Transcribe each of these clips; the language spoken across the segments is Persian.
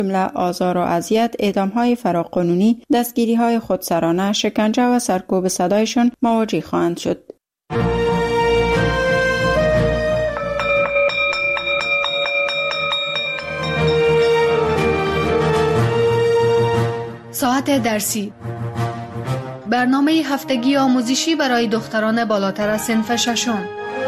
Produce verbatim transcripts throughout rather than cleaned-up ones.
جمله آزار و اذیت، اعدام‌های فراقانونی، دستگیری‌های خودسرانه، شکنجه و سرکوب صدایشان مواجه خواهند شد. ساعت درسی، برنامه هفتگی آموزشی برای دختران بالاتر از صنف ششم.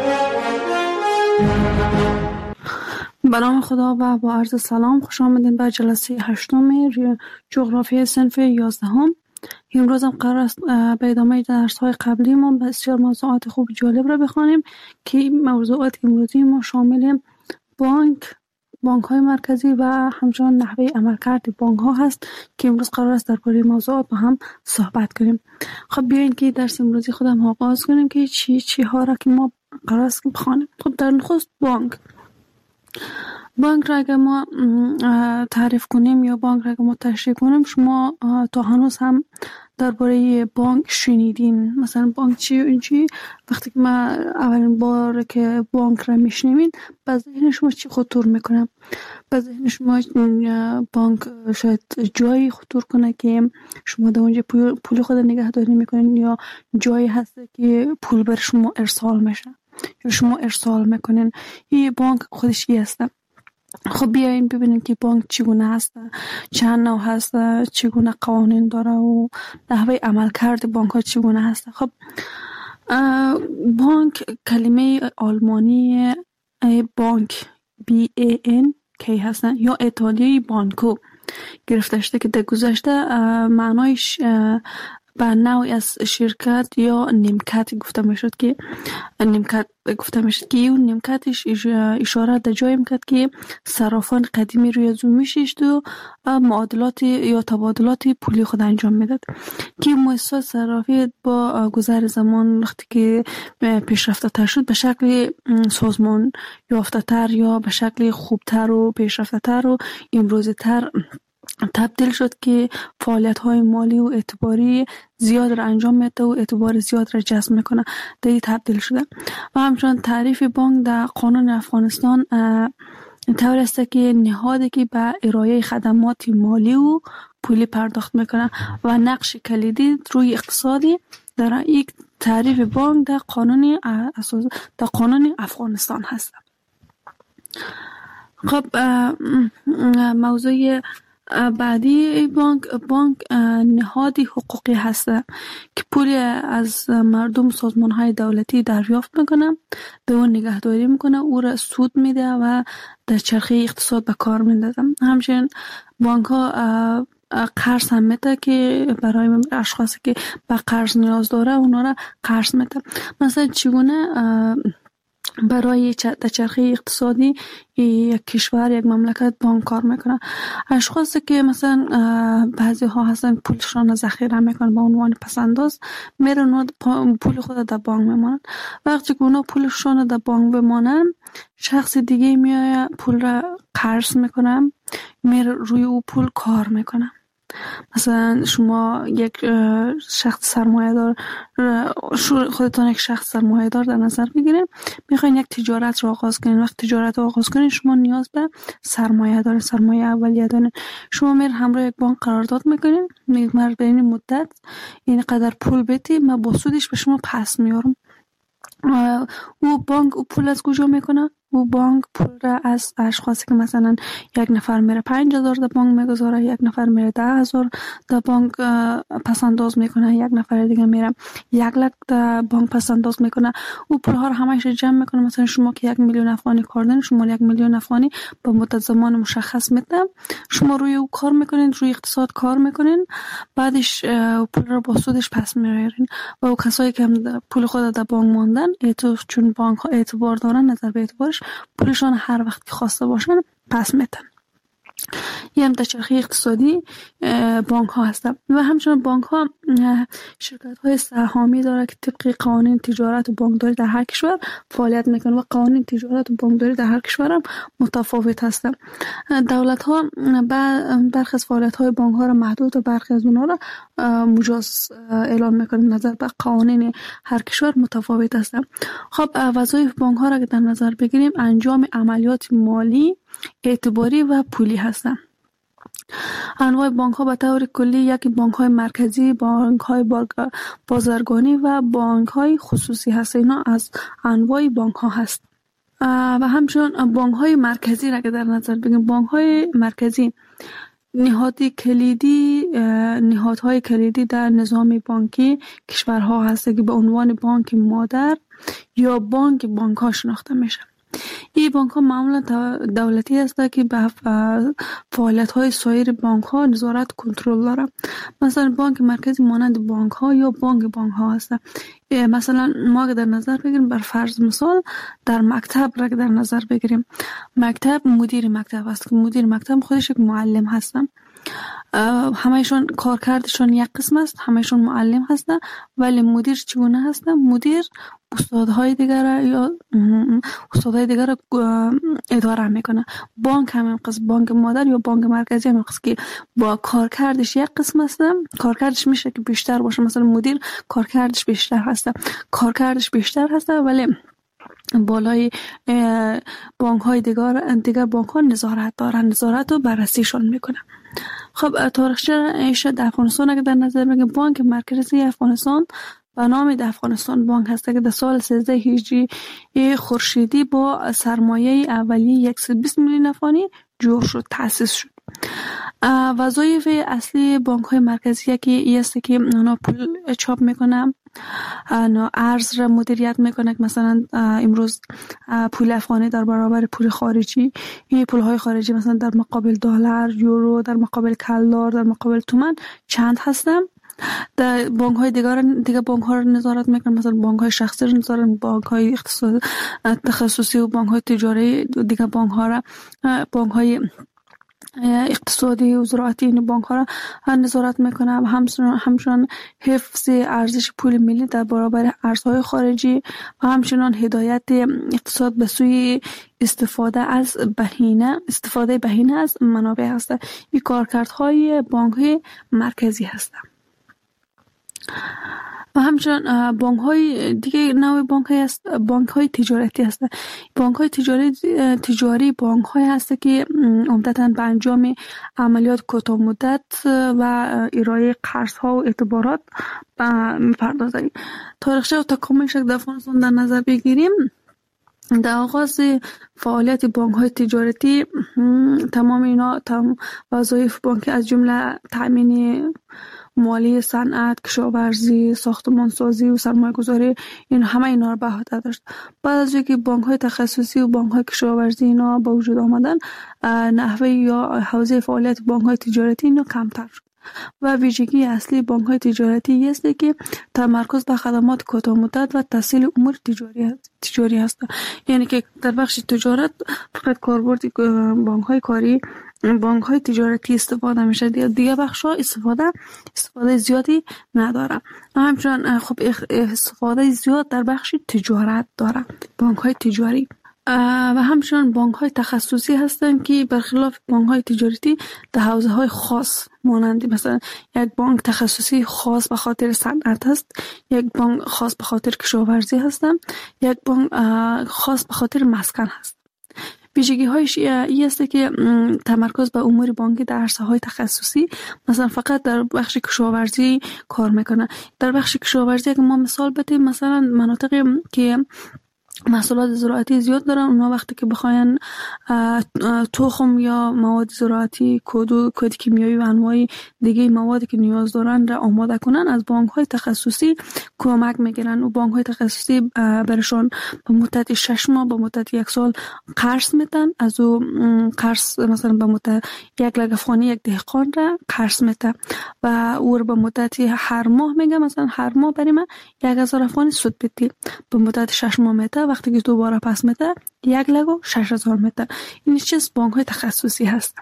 به نام خدا و با عرض سلام، خوش آمدین به جلسه هشتم جغرافی صنف یازدهم. امروز هم قرار است به ادامه درس های قبلی ما بسیار موضوعات خوب جالب را بخوانیم که موضوعات امروزی ما شامل بانک، بانک های مرکزی و همچنان نحوه عملکرد بانک ها هست که امروز قرار است درباره موضوعات با هم صحبت کنیم. خب بیاین که درس امروزی خودم آغاز کنیم که چی چی ها را که ما قرار است بخوانیم. خب در نخست بانک بانک را اگر ما تعریف کنیم یا بانک را اگر ما تشریح کنیم، شما تا هنوز هم درباره بانک شنیدین. مثلا بانک چی و این چی؟ وقتی که ما اولین بار که بانک را میشنوین به ذهن شما چی خطور میکنه؟ به ذهن شما بانک شاید جایی خطور کنه که شما در اونجا پول خود نگهداری میکنین، یا جایی هست که پول بر شما ارسال میشه یا شما ارسال میکنین. این بانک خودش چی هست؟ خب بیاین ببینیم که بانک چگونه هست، چند نوع هست، چگونه قوانین داره و نحوه عملکرد بانک ها چگونه هست. خب بانک کلمه آلمانی بانک بی ای ان کی هستن یا ایتالیایی بانکو گرفته شده که در گذشته معنایش به نوعی از شرکت یا نیمکت گفته میشد که نیمکت گفته میشد که اون نیمکتش اشاره در جایی میکرد که صرافان قدیمی روی زمین میشد و معادلات یا تبادلات پولی خود انجام میداد که مؤسسات صرافی با گذر زمان وقتی که پیشرفته تر شد به شکل سازمان یافته تر یا به شکل خوبتر و پیشرفته تر و امروزی تر تبدیل شد که فعالیت‌های مالی و اعتباری زیاد را انجام میده و اعتبار زیاد را جذب میکنه. در این تبدیل شده و همچنان تعریف بانک در قانون افغانستان طور است که نهادی که به ارائه خدمات مالی و پولی پرداخت میکنه و نقش کلیدی روی اقتصادی در یک تعریف بانک در قانون اساس در قانون افغانستان هست. خب موضوع بعدی بانک بانک نهادی حقوقی هست که پولی از مردم سازمان‌های دولتی دریافت میکنه، به اون نگهداری میکنه، او را سود میده و در چرخه اقتصاد به کار میندازه. همچنین بانک ها قرض هم میده که برای اشخاصی که به قرض نیاز داره اونا را قرض میده. مثلا چگونه برای در چرخه اقتصادی یک کشور یک مملکت بانک کار میکنه؟ اشخاصی که مثلا بعضی ها هستن پولشان ذخیره میکنن به عنوان پسنداز، میرن پول خود در بانک میمونن. وقتی که اونا پولشان در بانک بمانن، شخص دیگه میاد پول را قرض میکنه، میره روی او پول کار میکنه. مثلا شما یک شخص سرمایه‌دار، خودتان یک شخص سرمایه‌دار در نظر بگیرید، میخواین یک تجارت رو آغاز کنین. وقت تجارت رو آغاز کنین شما نیاز به سرمایه دارین، سرمایه اولیه دارین. شما میرین همراه یک بانک قرارداد میکنین، میگید من به این مدت این قدر پول بدی، من با سودش به شما پس میارم. او بانک او پول از کجا میکنه؟ او بانک پول را از اشخاصی که مثلا یک نفر میره پنج هزار در بانک میگذاره، یک نفر میره ده هزار در بانک پس انداز میکنه، یک نفر دیگه میره یک لک در بانک پس انداز میکنه. او پول ها رو همهش جمع میکنه. مثلا شما که یک میلیون افغانی کار دارین، شما یک میلیون افغانی با مدت زمان مشخص میده، شما روی او کار میکنین، روی اقتصاد کار میکنین، بعدش پول رو با سودش پس میارین. و او کسایی که پول خود در بانک ماندن، چون بانک ها اعتبار دارن، نظر به اعتبارش پولشان هر وقت که خواسته باشن پس میتن. یه هم در چرخه اقتصادی بانک ها هستن. و همچنان بانک ها شرکت های سهامی داره که طبق قوانین تجارت و بانکداری در هر کشور فعالیت میکنه و قوانین تجارت و بانکداری در هر کشور هم متفاوت هستن. دولت ها برخی از فعالیت های بانک ها را محدود و برخی از اونها را مجاز اعلام میکنه. نظر به قوانین هر کشور متفاوت هستن. خب وظایف بانک ها را که در نظر بگیریم، انجام عملیات مالی، اعتباری و پولی هستن. انواع بانک ها به طور کلی یکی بانک های مرکزی، بانک های بازرگانی و بانک های خصوصی هست. اینا از انواع بانک ها هست. و همچنین بانک های مرکزی را که در نظر بگیریم، بانک های مرکزی نهادی کلیدی نهادهای کلیدی در نظام بانکی کشورها هست که به عنوان بانک مادر یا بانک بانک ها شناخته میشه. این بانک ها معمولا دولتی هست که به فعالیت های سایر بانک ها نظارت کنترل داره. مثلا بانک مرکزی مانند بانک ها یا بانک بانک ها هست. مثلا ما که در نظر بگیریم، بر فرض مثال در مکتب را که در نظر بگیریم، مکتب مدیر مکتب است که مدیر مکتب خودش یک معلم هستن. همهشون کارکردشون یک قسم است، همهشون معلم هستن، ولی مدیر چگونه هستن؟ مدیر استادهای دیگر یا استادهای دیگر اداره میکنه. بانک همین قسم، بانک مادر یا بانک مرکزی همین قسم که با کارکردش یک قسم است، کارکردش میشه که بیشتر باشه. مثلا مدیر کارکردش بیشتر هست، کارکردش بیشتر هست، ولی بالای بانک های دیگر دیگر بانک ها نظارت دارن، نظارت و بررسیشون میکنن. خب تاریخچه ایشه در افغانستان اگه در نظر بگیم، بانک مرکزی افغانستان به نام د افغانستان بانک هست که در سال سیزده هجری خورشیدی با سرمایه اولیه صد و بیست میلیون افغانی جور شد، تأسیس شد. وظایف اصلی بانک های مرکزی یکی است که اونا پول چاپ میکنن، ارز را مدیریت میکنه. مثلا امروز پول افغانی در برابر پول خارجی، این پول های خارجی مثلا در مقابل دلار، یورو، در مقابل کلدار، در مقابل تومان چند هستن. در بانک های دیگر دیگه بانک ها رو نظارت میکنن، مثلا بانک های شخصی رو نظارت، بانک های اقتصادی تخصصی و بانک های تجاری دیگه بانک ها را بانک های اقتصادی و زراعتی این بانک ها را نظارت میکنه. و همچنان همچنان حفظ ارزش پول ملی در برابر ارزهای خارجی و همچنان هدایت اقتصاد به سوی استفاده از بهینه استفاده بهینه از منابع هست. این کارکردهای بانک های مرکزی هستند. و همچنان بانک های دیگه نوع بانک های است، بانک های تجارتی هستند. بانک های تجاری تجاری بانک های هست که عمدتاً به انجام عملیات کوتاه مدت و ارائه قرض ها و اعتبارات میپردازند. تاریخچه و تکاملش در افغانستان در نظر بگیریم، در آغاز فعالیت بانک های تجارتی تمام اینا تمام وظایف بانک از جمله تامین مالی، صنعت، کشاورزی، ساختمانسازی و سرمایه‌گذاری، این همه اینا رو به عهده داشت. بعد از اینکه بانک های تخصصی و بانک های کشاورزی اینا به وجود آمدن، نحوه یا حوزه فعالیت بانک های تجارتی اینا کمتر شد. و ویژگی اصلی بانک های تجارتی است که تمرکز بر خدمات کوتاه مدت و تسهیل امور تجاری تجاری است. یعنی که در بخش تجارت فقط کاربرد بانک های کاری بانک های تجارتی استفاده میشه، دیگه بخش ها استفاده استفاده زیادی نداره. همچنان خب استفاده زیاد در بخش تجارت داره بانک های تجاری. و همچنان بانک های تخصصی هستند که برخلاف بانک های تجارتی در حوزه های خاص مانند مثلا یک بانک تخصصی خاص به خاطر صنعت است، یک بانک خاص به خاطر کشاورزی هستند، یک بانک خاص به خاطر مسکن هست. ویژگی هایش این است که تمرکز به امور بانکی در عرصه های تخصصی، مثلا فقط در بخش کشاورزی کار میکنه. در بخش کشاورزی که ما مثال بدیم، مثلا مناطقی که محصولات زراعتی زیاد دارن، اونا وقتی که بخواین تخم یا مواد زراعتی، کود کود کیمیایی و انواع دیگه موادی که نیاز دارن را آماده کنن، از بانک های تخصصی کمک میگیرن. و بانک های تخصصی برشون به مدت شش ماه به مدت یک سال قرض میدن. از او قرض مثلا به مدت یک لگ افغانی یک دهقان را قرض میده و او به مدت هر ماه میگه، مثلا هر ماه بریم یک هزار افغانی سود بدی، به مدت شش ماه میده، وقتی که دوباره پس میده یک لگ و شش هزار میده. این چیز بانک های تخصصی هست.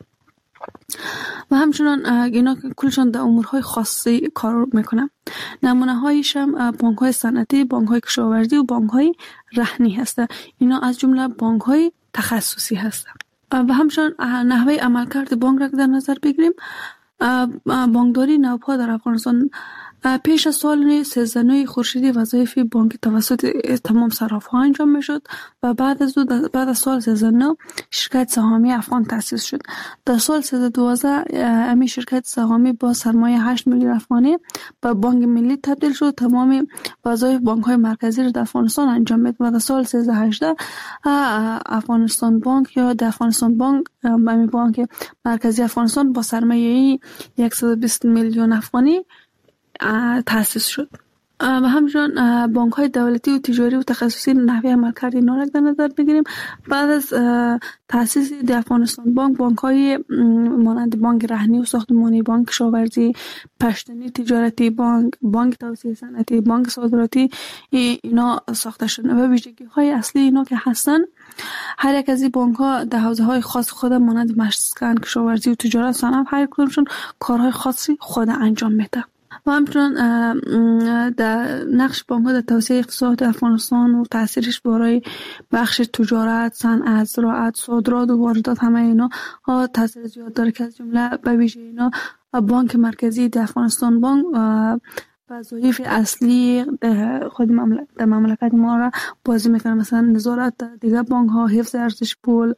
و همچنان اینا کلشان در امورهای خاصی کار میکنن. نمونه هایش هم بانک های صنعتی، بانک های کشاورزی و بانک های رهنی هستند. اینا از جمله بانک های تخصصی هستند. و همچنان نحوه عملکرد بانک را در نظر بگیریم، بانکداری نوپا در افغانستان پیش از سال سیزده و نه خورشیدی وظایف بانک توسط تمام صراف‌ها انجام میشد و بعد از بعد از سال سیزده و نه شرکت سهامی افغان تأسیس شد. در سال سیزده و دوازده امی شرکت سهامی با سرمایه هشت میلیون افغانی به بانک ملی تبدیل شد. تمام وظایف بانک‌های مرکزی را در افغانستان انجام میداد و در سال سیزده و هجده افغانستان بانک یا در افغانستان بانک امی بانک مرکزی افغانستان با سرمایه صد و بیست میلیون افغانی تأسیس شد. و همچنین بانک های دولتی و تجاری و تخصصی نحوه عملکرد اینا را در نظر بگیریم. بعد از تأسیس در افغانستان بانک، بانک های مانند بانک رهنی و ساختمانی، بانک کشاورزی، پشتنی تجارتی بانک، بانک توسعه صنعتی، بانک صادراتی اینا ساخته شد و ویژگی های اصلی اینا که هستن، هر یک از این بانک ها در حوزه های خاص خود مانند مسکن، کشاورزی و تجارت صنعت هر کدومشون کارهای خاصی خود انجام میده. و همچنین در نقش بانک ها در توسعه اقتصاد افغانستان و تاثیرش برای بخش تجارت، صنعت، زراعت، صادرات و واردات همه اینا ها تاثیر زیاد داره که از جمله به ویژه اینا بانک مرکزی در افغانستان بانک وظایف اصلی خود مملکت در مملکت ما را بازی میکنه، مثلا نظارت دیگر بانک ها، حفظ ارزش پول،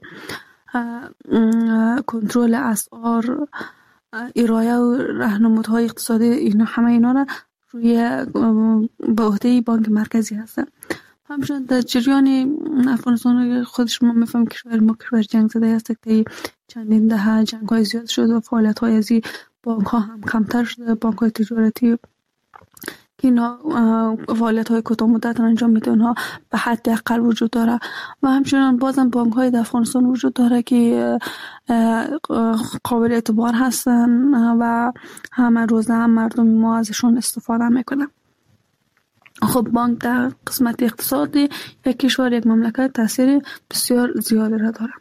کنترل اسعار، ارائه و راهنمودهای اقتصادی، اینا همه اینا را روی به عهده بانک مرکزی هستن. همچنین در جریان افغانستان خودش ما میفهمیم کشور ما کشور جنگ زده است که چندین دهه جنگ های زیاد شده و فعالیت های از این بانک ها هم کمتر شده. بانک های تجارتی که اینا فعالیت های کوتاه مدت انجام میده اونها به حد اقل وجود داره و همچنین بازم بانک های در افغانستان وجود داره که قابل اعتبار هستن و همه روزه هم مردم ما ازشون استفاده میکنن. خب بانک در قسمت اقتصادی یک کشور یک مملکت تاثیر بسیار زیادی را داره.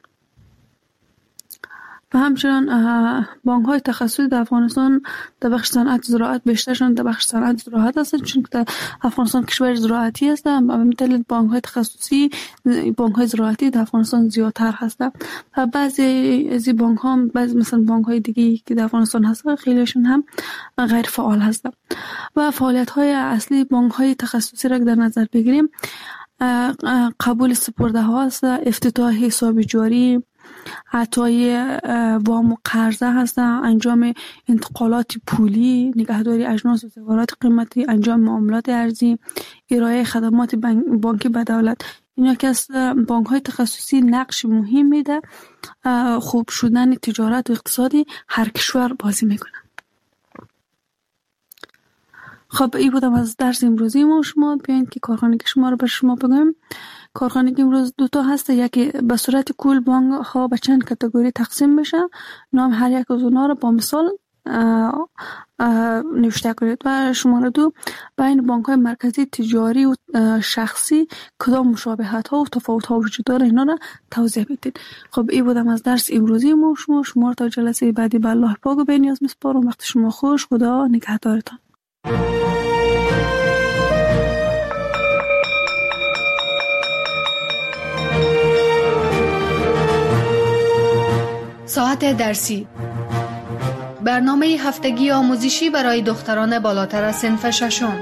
و همچنین بانک های تخصصی در افغانستان در بخش صنعت زراعت بیشترشون در بخش صنعت زراعت هستند، چون در افغانستان کشور زراعتی است و به دلیل بانک های تخصصی بانک های زراعتی در افغانستان زیادتر هستند و بعضی از این بانک ها بعضی مثلا بانک های دیگه که در افغانستان هستند خیلیشون هم غیر فعال هستند. و فعالیت های اصلی بانک های تخصصی را در نظر بگیریم، قبول سپرده ها است، افتتاح حساب جاری، عطای وام و قرضه هستن، انجام انتقالات پولی، نگهداری اجناس و زیورات قیمتی، انجام معاملات ارزی، ارائه خدمات بانکی به دولت. اینا که از بانک های تخصصی نقش مهم میده خوب شدن تجارت و اقتصادی هر کشور بازی میکنه. خب این بودم از درس امروزی ما. شما بیاین که کارخانگی شما رو بر شما بگم. کارخانگی امروز دوتا هست، یکی به صورت کل بانک ها به چند کاتگوری تقسیم میشه. نام هر یک از اونها رو با مثال اه اه نوشته کنید و شماره دو بین بانک های مرکزی تجاری و شخصی کدام مشابهت ها و تفاوت ها وجود داره اینا رو توضیح بدید. خب این بودم از درس امروزی ما. شما شما تا جلسه بعدی به الله پاک و بنیاز میسپارم. وقت شما خوش. خدا نگهدارتان. ساعت درسی، برنامه هفتگی آموزشی برای دختران بالاتر از صنف ششم.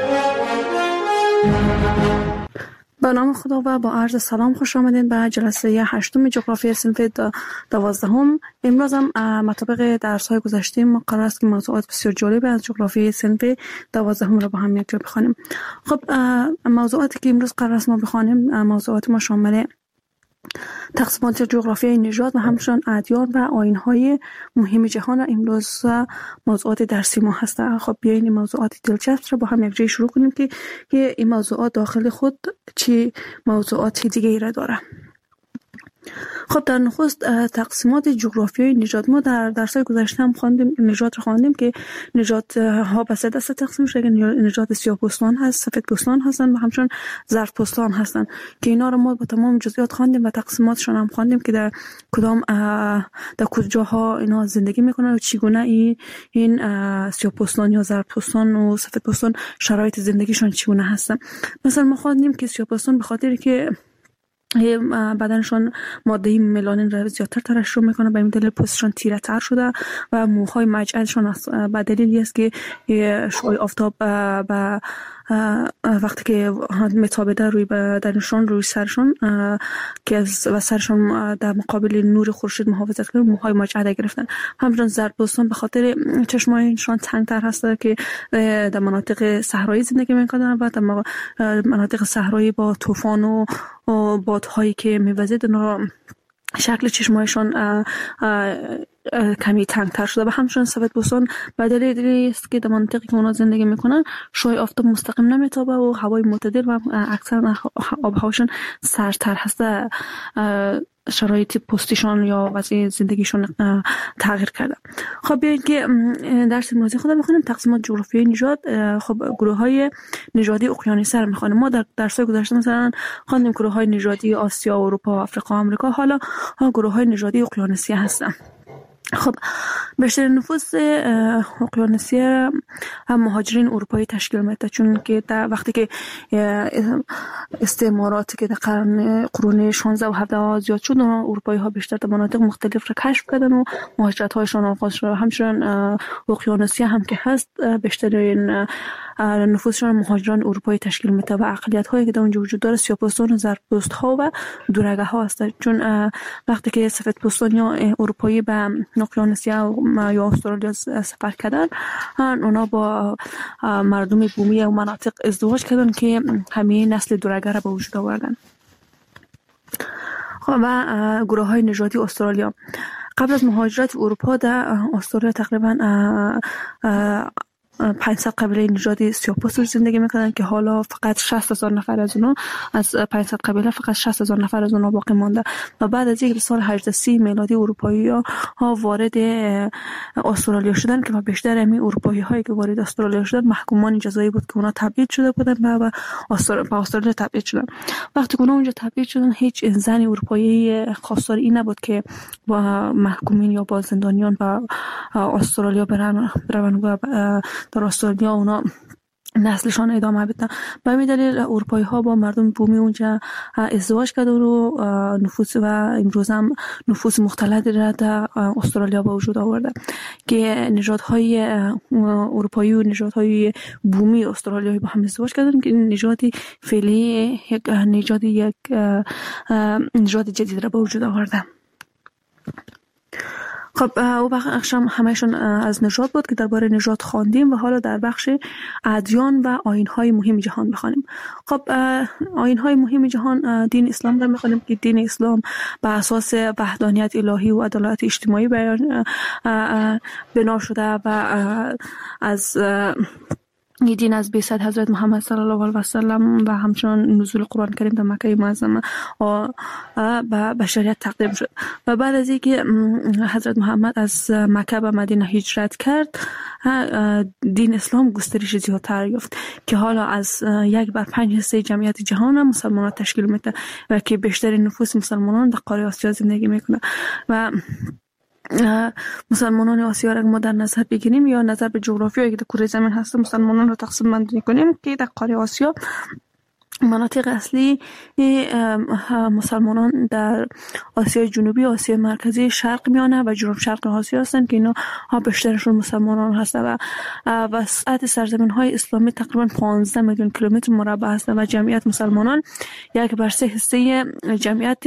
به نام خدا و با عرض سلام خوش آمدین به جلسه هشتم جغرافی صنف دوازدهم. امروز هم مطابق درس های گذشته ما قرار است که موضوعات بسیار جالب از جغرافی صنف دوازدهم را با هم یک جا بخوانیم. خب موضوعاتی که امروز قرار است ما بخوانیم، موضوعات ما شامل تقسیمات جغرافیای نژاد و همچنین ادیان و آیین‌های مهم جهان امروز موضوعات درسی ما هستند. خب بیاین این موضوعات دلچسب را با هم یک جای شروع کنیم که که این موضوعات داخل خود چه موضوعات دیگه ای را داره. خب در نخست تقسیمات جغرافیایی نژاد ما در درس‌های گذشته هم خواندیم. نژاد رو خواندیم که نژاد ها به سه دسته تقسیم میشه. نژاد سیاه‌پوستان هست، سفیدپوستان هستن و همچنین زردپوستان هستن که اینا رو ما با تمام جزئیات خواندیم و تقسیماتشون هم خواندیم که در کدام در کجاها اینا زندگی میکنن و چگونه این این سیاه‌پوستان یا زردپوستان و سفیدپوستان شرایط زندگیشون چگونه هستن. مثلا ما خواندیم که سیاه‌پوستان به خاطر که بدنشان ماده ملانین را زیادتر ترشح میکنه، به این دلیل پوستشان تیره تر شده و موهای مجعدشان به دلیلی است که شعاع آفتاب و وقتی که میتابیده روی بدنشان، روی سرشان که از و سرشان در مقابل نور خورشید محافظت کنه، موهای مجعد گرفتن. همچنین زردپوستان به خاطر چشمایشان تنگتر هسته که در مناطق صحرایی زندگی میکنن و در مناطق صحرایی با طوفان و بادهایی که میوزید شکل چشمایشان کمی تنگتر شده و همچنین سفیدپوستان به دلیلی است که در مناطقی که اونا زندگی میکنن شعاع آفتاب مستقیم نمیتابه و هوای معتدل و اکثر آب و هواشون سردتر هسته، شرایط پوستیشان یا وضع زندگیشون تغییر کرده. خب بیاین که درس امروزی خود بخونیم، تقسیمات جغرافیایی نژاد. خب گروه های نژادی اقیانوسی رو میخوانیم. ما در درس‌های گذشته مثلا خواندیم گروه های نژادی آسیا، اروپا، آفریقا، آمریکا. حالا گروه های نژادی اقیانوسی هستن. خب بیشتر نفوس اقیانوسی هم مهاجرین اروپایی تشکیل میده، چون که در وقتی که استعماراتی که در قرن قرون شانزده و هفده زیاد شد، اروپایی ها بیشتر در مناطق مختلف را کشف کردن و مهاجرت هایشان آغاز شد. همچنین اقیانوسی هم که هست بیشترین نفوسشان مهاجران اروپایی تشکیل میده و اقلیت هایی که در اونجا وجود داره سیاه‌پوستان و زردپوست ها و دورگه ها هستند، چون وقتی که سفیدپوستان یا اروپایی به اقیانوسیا یا استرالیا سفر کردن، اونا با مردم بومی و مناطق ازدواج کردن که همین نسل دورگه را به وجود آوردن. و گروه های نژادی استرالیا قبل از مهاجرت اروپا در استرالیا تقریبا پانصد قبیله نژادی سیاه‌پوست زندگی میکنن که حالا فقط شصت هزار نفر از اونا از پانصد قبیله فقط شصت هزار نفر از اونا باقی مانده. و بعد از اینکه سال هجده سی میلادی اروپایی ها وارد استرالیا شدن که بیشتر همین اروپایی هایی که وارد استرالیا شدن محکومان جزایی بود که اونا تبعید شده بودن و به استرالیا تبعید شدن. وقتی که اونا اونجا تبعید شدن هیچ زن اروپایی خواستار این نبود که با محکومین یا با زندانیان به استرالیا برن برن و در استرالیا اونا نسلشان ادامه بدن. به همین دلیل اروپایی ها با مردم بومی اونجا ازدواج کردن و نفوس و امروز هم نفوس مختلطی را در استرالیا به وجود آورده که نژادهای اروپایی و نژادهای بومی استرالیایی با هم ازدواج کردن که نژادی فعلی یک نژاد یک نژاد جدید را به وجود آورده. خب او بخش هم همهشون از نژاد بود که درباره نژاد خواندیم و حالا در بخش ادیان و آیین‌های مهم جهان بخوانیم. خب آیین‌های مهم جهان دین اسلام را می‌خوانیم که دین اسلام بر اساس وحدانیت الهی و عدالت اجتماعی بیان بنا شده و از این دین از بعثت حضرت محمد صلی الله علیه و سلم و همچنین نزول قرآن کریم در مکه معظمه به بشریت تقدیم شد. و بعد از اینکه حضرت محمد از مکه به مدینه هجرت کرد، دین اسلام گسترش زیادتر یافت که حالا از یک بر پنج حصه جمعیت جهان مسلمانان تشکیل میده و که بیشتر نفوس مسلمانان در قاره آسیا زندگی میکنه. و مسلمانان آسیا را ما در نظر بگیریم یا نظر به جغرافیایی که در کره زمین هست، مسلمانان را تقسیم بندی کنیم که در قاره آسیا مناطق اصلی مسلمانان در آسیا جنوبی، آسیا مرکزی، شرق میانه و جنوب شرق آسیا هستند که اینا ها بیشترشون مسلمانان هستند و وسعت سرزمین های اسلامی تقریبا پانزده میلیون کیلومتر مربع هست و جمعیت مسلمانان یک بر سه حصه جمعیت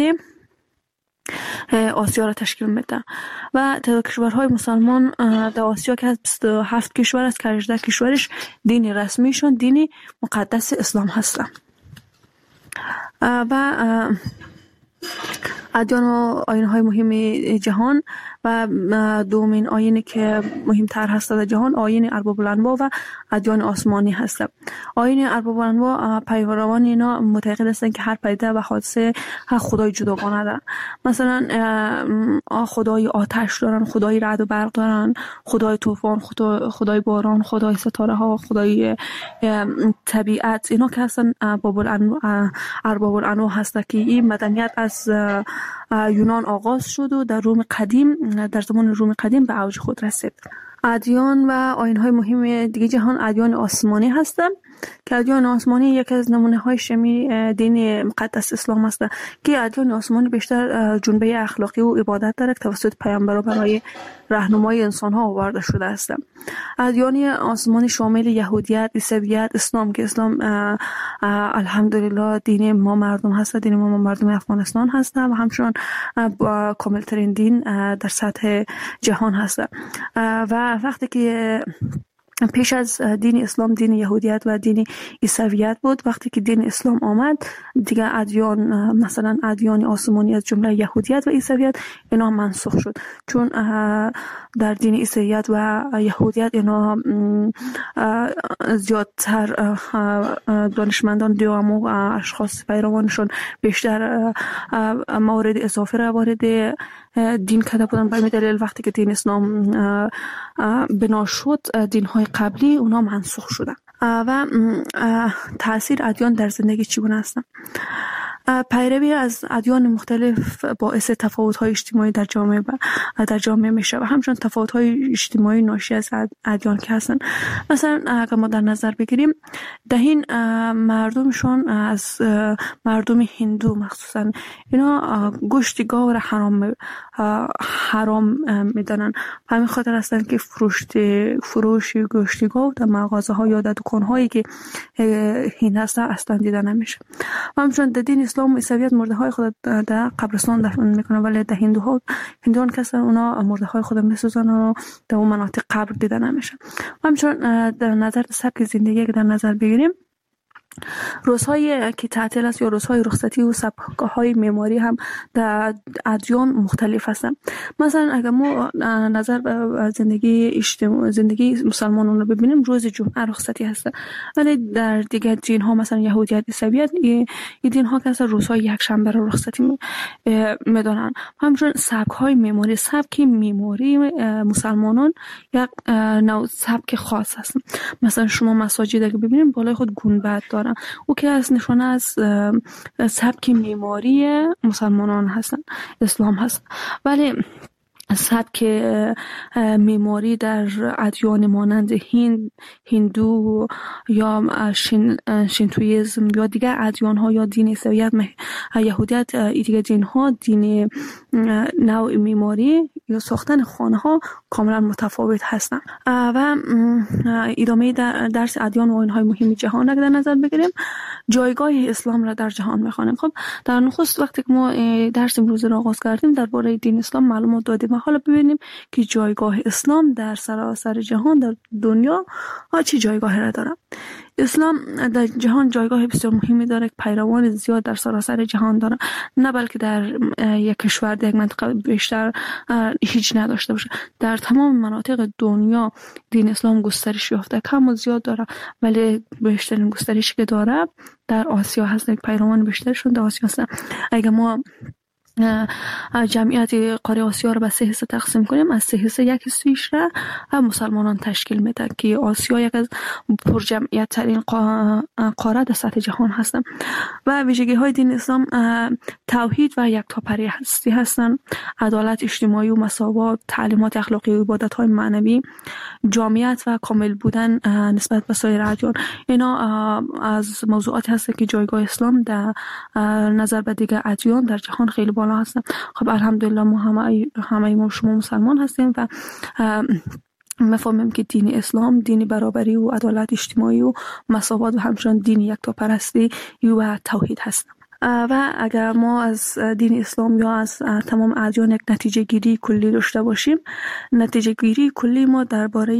آسیا را تشکیل میده. و تعداد کشورهای مسلمان در آسیا که از بیست و هفت کشور است که هجده کشورش دین رسمیشون دین مقدس اسلام هستن. و ادیان و آیین‌های مهم جهان و دومین آیینی که مهمتر هست در جهان آیین ارباب الانواع و ادیان آسمانی هست. آیین ارباب الانواع پیروان اینا معتقد هستند که هر پدیده و حادثه خدای جداگانه دارن. مثلا خدای آتش دارن، خدای رعد و برق دارن، خدای طوفان، خدای باران، خدای ستاره ها، خدای طبیعت. اینا که هستن ارباب الانواع هست که این مدنیت از یونان آغاز شد و در روم قدیم در زمان روم قدیم به اوج خود رسید. ادیان و آیین‌های مهم دیگه جهان ادیان آسمانی هستند که ادیان آسمانی یکی از نمونه‌های شمی دین مقدس اسلام است که ادیان آسمانی بیشتر جنبه اخلاقی و عبادت دارد توسط پیامبران برای راهنمایی انسان‌ها آورده شده است. ادیان آسمانی شامل یهودیت، عیسویت، اسلام که اسلام الحمدلله دین ما مردم هست، دین ما مردم افغانستان هست و همچنان کاملترین دین در سطح جهان هست. و وقتی که پیش از دین اسلام دین یهودیت و دین عیسویت بود، وقتی که دین اسلام آمد دیگه ادیان مثلا ادیان آسمانی از جمله یهودیت و عیسویت اینا منسوخ شد، چون در دین عیسویت و یهودیت اینا زیادتر دانشمندان دیوام و اشخاص پیروانشون بیشتر موارد اضافه را وارد دین کرده بودن. به همین دلیل وقتی که دین اسلام بنا شد دین های قبلی اونا منسوخ شدن. و تاثیر ادیان در زندگی چگونه هستن؟ پیروی از ادیان مختلف باعث تفاوت‌های اجتماعی در جامعه در جامعه میشه و همچنین تفاوت‌های اجتماعی ناشی از ادیان که هستن. مثلا اگر ما در نظر بگیریم دهین مردمشون از مردم هندو مخصوصا اینا گوشت گاو را حرام حرام میدانن. همین خاطر هستن که فروش فروش گوشت گاو در مغازه‌ها یا در دکان‌هایی که هند هستن اصلا دیده نمیشه. همچنین در دین اسلام و عیسویت مرده های خود در قبرستان دفن میکنن، ولی در هندوها هندوان که هستن اونا مرده های خود میسوزن و در اون مناطق قبر دیده نمیشه. همچنین در نظر سبک زندگی که در نظر بگیریم روزهای که تعطیل است یا روزهای رخصتی و سبک‌های معماری هم در ادیان مختلف هستند. مثلا اگر ما نظر به زندگی اجتماعی زندگی مسلمانان رو ببینیم روز جمعه رخصتی هست، ولی در دیگر دین ها مثلا یهودیت، عیسویت این دین ها که روزهای یک شنبه رو رخصتی میدونن. همچنین سبک‌های معماری سبک معماری مسلمانان یک نوع سبک خاص هست. مثلا شما مساجد اگه ببینید بالای خود گنبد دارن، او که از نشانه از سبک معماری مسلمانان هستن، اسلام هست. ولی سبک معماری در ادیان مانند هند، هندو یا شین، شینتویسم یا دیگر ادیان ها یا دین عیسویت، یهودیت، دیگر دین ها دین نوع معماری یا ساختن خانه ها کاملا متفاوت هستند. و ادامه درس ادیان و آیین‌های مهم جهان اگر در نظر بگیریم جایگاه اسلام را در جهان می‌خوانیم. خب در نخست وقتی که ما درس امروز را آغاز کردیم درباره دین اسلام معلومات دادیم. حالا ببینیم که جایگاه اسلام در سراسر جهان در دنیا چه جایگاهی را داره. اسلام در جهان جایگاه بسیار مهمی داره که پیروان زیاد در سراسر جهان داره، نه بلکه در یک کشور در یک منطقه بیشتر هیچ نداشته باشه. در تمام مناطق دنیا دین اسلام گسترش یافته، کم و زیاد داره، ولی بیشترین گسترشی که داره در آسیا هست. پیروان بیشترشون در آسیا هستن. اگه ما جمعیت قاره آسیا رو به سه حصه تقسیم کنیم، از سه حصه یک حصه‌اش را مسلمانان تشکیل میده که آسیا یک از پرجمعیت ترین قاره در سطح جهان هستند. و ویژگی های دین اسلام توحید و یکتاپرستی هستند، عدالت اجتماعی و مساوات، تعلیمات اخلاقی و عبادت های معنوی، جامعیت و کامل بودن نسبت به سایر ادیان. اینا از موضوعاتی هست که جایگاه اسلام در نظر به دیگر ادیان در جهان خیلی بالا هستن. خب الحمدلله ما همه همه ما شما مسلمان هستیم و مفهومیم که دین اسلام دین برابری و عدالت اجتماعی و مساوات و همچنین دین یکتاپرستی و توحید هست. و اگر ما از دین اسلام یا از تمام ادیان یک نتیجه گیری کلی داشته باشیم، نتیجه گیری کلی ما درباره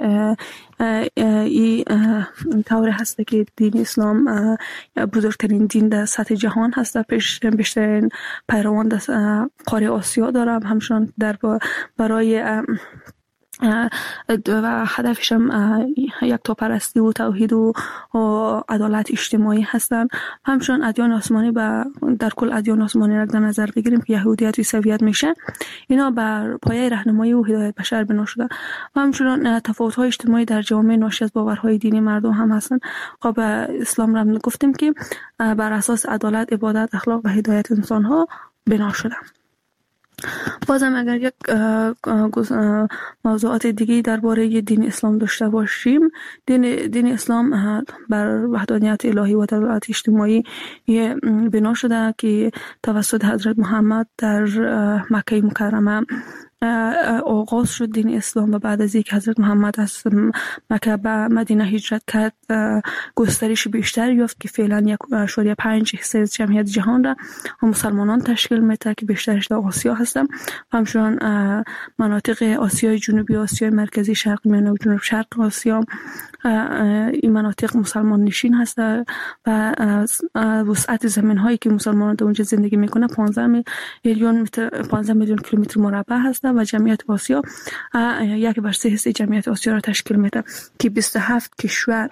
این طور هست که دین اسلام بزرگترین دین در سطح جهان هست، بیشترین پیروان در قاره آسیا داره، همچنین در برای و هدفش هم یکتاپرستی و توحید و عدالت اجتماعی هستن. همچنین ادیان آسمانی با در کل ادیان آسمانی را در نظر بگیریم که یهودیت و عیسویت میشه، اینا بر پایه راهنمایی و هدایت بشر بنا شده. و همچنین تفاوت‌های اجتماعی در جامعه ناشی از باورهای دینی مردم هم هستن. خب اسلام را گفتیم که بر اساس عدالت، عبادت، اخلاق و هدایت انسان‌ها بنا شده. بازم اگر یک موضوعات دیگه درباره دین اسلام داشته باشیم، دین دین اسلام بر وحدانیت الهی و عدالت اجتماعی بنا شده که توسط حضرت محمد در مکه مکرمه آغاز شد دین اسلام و بعد از اینکه حضرت محمد از مکه به مدینه هجرت کرد گسترش بیشتر یافت که فعلا یک و پنج حصه از جمعیت جهان را مسلمانان تشکیل میده که بیشترش در آسیا هستند و همچنان مناطق آسیای جنوبی، آسیای مرکزی، شرق میانه و جنوب شرق آسیا این مناطق مسلمان نشین هست و وسعت زمین هایی که مسلمانان در اونجا زندگی میکنه پانزده میلیون پانزده میلیون کیلومتر مربع هست و جمعیت آسیا یک بر سه حصه جمعیت آسیا را تشکیل میده که بیست و هفت کشور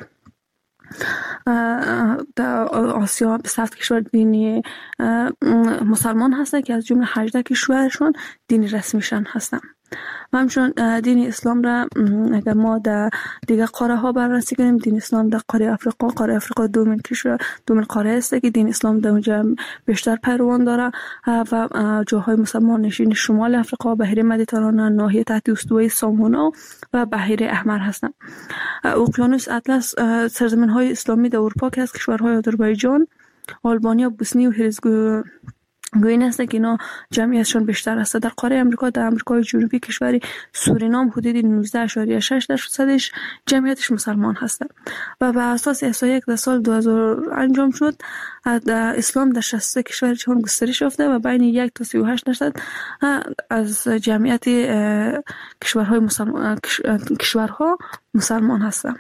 در آسیا بیست و هفت کشور دینی مسلمان هستند که از جمله هجده کشورشون دینی رسمیشان هستند. و همچنان دین اسلام را اگر ما در دیگر قاره ها بررسی کنیم، دین اسلام در قاره افریقا قاره افریقا دومین کشور دومین قاره است که دین اسلام در اونجا بیشتر پیروان داره و جاهای مسلمان نشین شمال افریقا، بحیره مدیترانه، ناحیه تحت استوای سامونا و بحیره احمر هستند. اقیانوس اطلس سرزمین های اسلامی در اروپا که از کشورهای آذربایجان، آلبانیا، بوسنی و هرزگو گوین است که اینا جمعیتشون بیشتر است. در قاره امریکا در امریکای جنوبی کشوری سورینام حدود نوزده ممیز شش درصدش جمعیتش مسلمان هست و بر اساس احصایه‌ای که در سال دو هزار انجام شد در اسلام در شصت و سه کشور جهان گسترش یافته و بین یک تا سی و هشت درصد از جمعیت کشورهای مسلمان کشورها مسلمان هستند.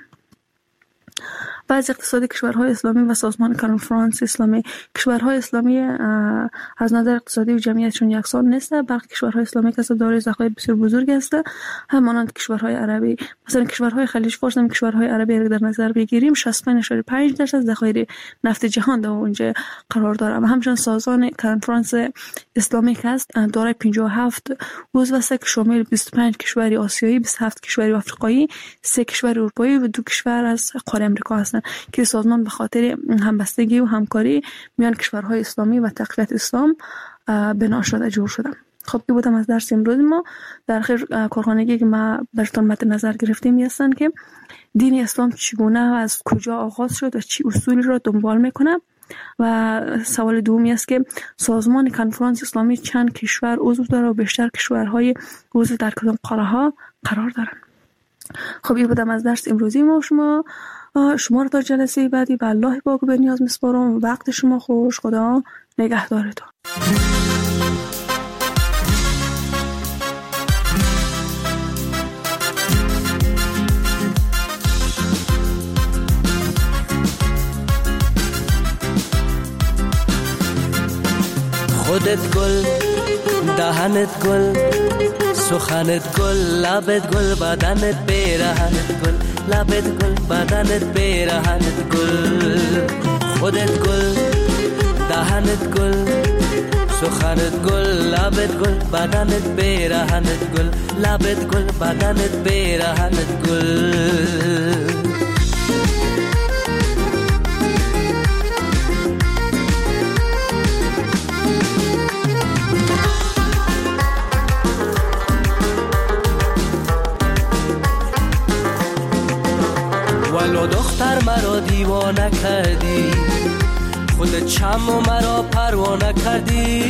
بعضی اقتصادی کشورهای اسلامی و سازمان کنفرانس اسلامی کشورهای اسلامی از نظر اقتصادی و جمعیتشون یکسان نیست. برخی کشورهای اسلامی که دارای ذخایر بسیار بزرگ هستند، همانند کشورهای عربی. مثلا کشورهای خلیج فارس هم کشورهای عربی را در نظر بگیریم شصت و پنج و پنج درصد ذخایر نفت جهان در اونجا قرار داره و همچنین سازمان کنفرانس اسلامی که است دارای پنجاه و هفت عضو است که شامل بیست و پنج کشور آسیایی، بیست و هفت کشور آفریقایی، سه کشور اروپایی و دو کشور از قاره امریکا هستند که سازمان به خاطر همبستگی و همکاری میان کشورهای اسلامی و تقویت اسلام بنا شده جور شده. خب این بودم از درس امروز ما. در آخر کارخانگی که ما براتون مد نظر گرفتیم هستند که دین اسلام چگونه و از کجا آغاز شد و چی اصولی را دنبال میکنه و سوال دومی است که سازمان کنفرانس اسلامی چند کشور عضو داره و بیشتر کشورهای عضو در کدام قاره ها قرار دارن. خب این بودم از درس امروزی ما. شما شما رو تا جلسه بعدی به الله پاک به نیاز میسپارم. وقت شما خوش. خدا نگهدارتون. خودت گل، دهنت گل، سخنت گل، لبت گل، بدنت پیرهنت گل، لبت گل، بدنت پیرهنت گل. خودت گل، دهنت گل، سخنت گل، لبت گل، بدنت پیرهنت گل، لبت گل، بدنت پیرهنت گل. ولو دختر مرا دیوانه کردی، خودت چم و مرا پروانه کردی،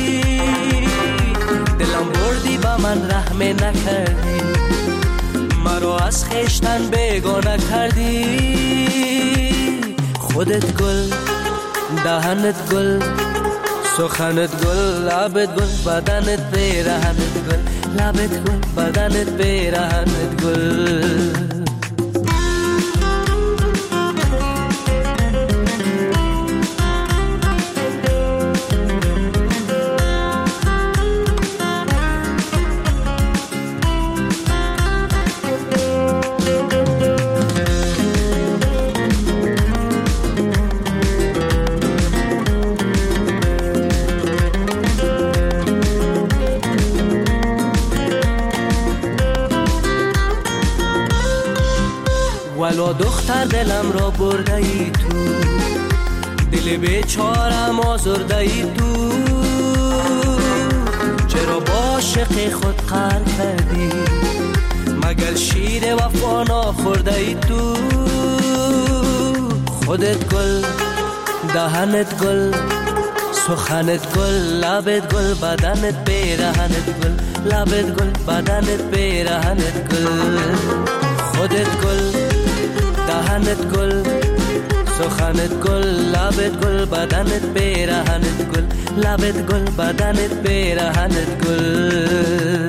دلم بردی با من رحم نکردی، مرا از خیشتن بیگانه کردی. خودت گل، دهنت گل، سخنت گل، لبت گل، بدنت پیرهنت گل، لبت گل، بدنت پیرهنت گل. ولو دختر دلم را برده ای تو، دل بیچارم آزرده ای تو، چرا با عاشق خود قهر کردی؟ مگر شیر وفا نخورده ای تو؟ خودت گل، دهنت گل، سخنت گل، لبت گل، بدنت پیرهنت گل، لبت گل، بدنت پیرهنت گل. خودت گل، دهنت گل، سخنت گل، لبت گل، بدنت پیرهنت گل، لبت گل، بدنت پیرهنت گل.